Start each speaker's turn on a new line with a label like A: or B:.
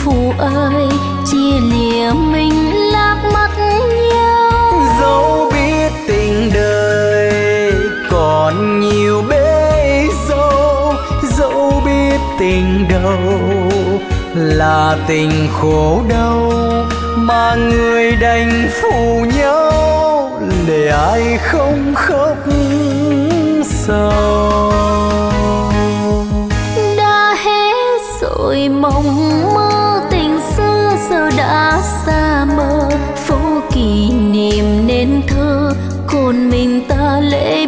A: phụ ơi, chia lìa mình lạc mất nhau.
B: Dẫu biết tình đời còn nhiều bể dâu, dẫu biết tình đầu là tình khổ đau, mà người đành phụ nhau để ai không khóc sầu.
A: Đã hết rồi mộng mơ tình xưa, giờ đã xa mờ phố kỷ niệm nên thơ, còn mình ta lệ